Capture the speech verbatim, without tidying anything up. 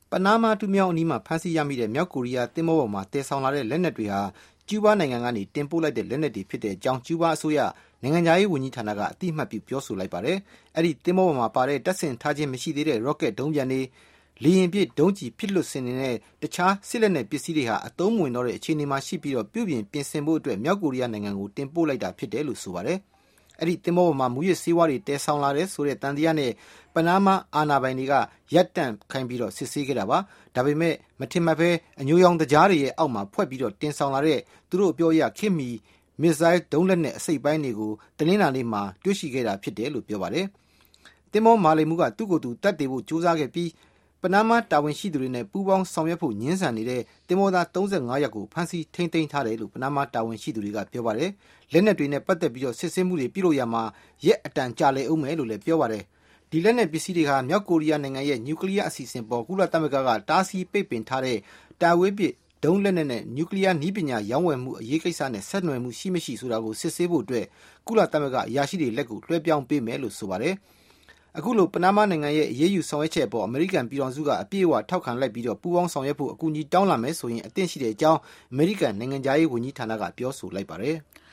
ပနားမားတူမြောင်းအနီးမှာဖမ်းဆီးရမိတဲ့မြောက်ကိုရီးယားသင်္ဘောပေါ်မှာတည်ဆောင်လာတဲ့လက်နက်တွေဟာကျူးဘားနိုင်ငံကနေတင်ပို့လိုက်တဲ့လက်နက်တွေဖြစ်တဲ့အကြောင်းကျူးဘားအစိုးရနိုင်ငံခြားရေးဝန်ကြီးဌာနကအတိအမှတ်ပြုပြောဆိုလိုက်ပါတယ်။အဲ့ဒီသင်္ဘောပေါ်မှာပါတဲ့တပ်ဆင်ထားခြင်းမရှိသေးတဲ့ rocket ဒုံးပျံတွေလေယာဉ်ပစ်ဒုံးကျည်ဖြစ်လွတ်စင်နေတဲ့တခြားစစ်လက်နက်ပစ္စည်းတွေဟာအသုံးမဝင်တော့တဲ့အခြေအနေမှာရှိပြီးတော့ပြုပြင်ပြင်ဆင်ဖို့အတွက်မြောက်ကိုရီးယားနိုင်ငံကိုတင်ပို့လိုက်တာဖြစ်တယ်လို့ဆိုပါတယ်။အဲ့ဒီသင်္ဘောပေါ်မှာမူရစ်ဆေးဝါးတွေတည်ဆောင်လာတဲ့ဆိုတဲ့တန်တရားနဲ့ပနားမားအာဏာပိုင်တွေကရပ်တန့်ခိုင်းပြီးတော့စစ်ဆေးခဲ့တာပါ။ဒါပေမဲ့မထင်မှတ်ဘဲအညိုရောင်တရားတွေရဲ့အောက်မှာဖွက်ပြီးတော့တင်ဆောင်လာတဲ့သူတို့အပြောအရခေတ်မီမစ်ဇိုင်းဒုံးလက်နက်အစိတ်ပိုင်းတွေကိုတနင်္လာနေ့မှာတွေ့ရှိခဲ့တာဖြစ်တယ်လို့ပြောပါတယ်။သင်္ဘောမာလီမှုကသူ့ကိုယ်သူတတ်တည်ဖို့ကြိုးစားခဲ့ပြီးပနားမားတာဝန်ရှိသူတွေနဲ့ပူးပေါင်းဆောင်ရွက်ဖို့ညှင်းဆန်နေတဲ့သင်္ဘောသားသုံးဆယ့်ငါးယောက်ကိုဖမ်းဆီးထိန်းသိမ်းထားတယ်လို့ပနားမားတာဝန်ရှိသူတွေကပြောပါတယ်။လက်နက်တွေနဲ့ပတ်သက်ပြီးတော့စစ်ဆေးမှုတွေပြုလုပ်ရမှာရက်အတန်ကြာလေအောင်မယ်လို့လည်းပြောပါတယ်။ဒီလက်နက်ပစ္စည်းတွေဟာမြောက်ကိုရီးယားနိုင်ငံရဲ့နျူကလ িয়ার အစီအစဉ်ပေါ်ကုလသမဂ္ဂကတားဆီးပိတ်ပင်ထားတဲ့တာဝေးပစ်ဒုံးလက်နက်နဲ့နျူကလ িয়ার နည်းပညာရောင်းဝယ်မှုအရေးကိစ္စနဲ့ဆက်နွယ်မှုရှိမရှိဆိုတာကိုစစ်ဆေးဖို့အတွက်ကုလသမဂ္ဂအရာရှိတွေလက်ကိုလွှဲပြောင်းပေးမယ်လို့ဆိုပါတယ်။အခုလိုပနားမားနိုင်ငံရဲ့အရေးယူဆောင်ရွက်ချက်အပေါ်အမေရိကန်ပြည်ထောင်စုကအပြည့်အဝထောက်ခံလိုက်ပြီးတော့ပူးပေါင်းဆောင်ရွက်ဖို့အကူအညီတောင်းလာမယ်ဆိုရင်အသင့်ရှိတဲ့အကြောင်းအမေရိကန်နိုင်ငံခြားရေးဝန်ကြီးဌာနကပြောဆိုလိုက်ပါတယ်။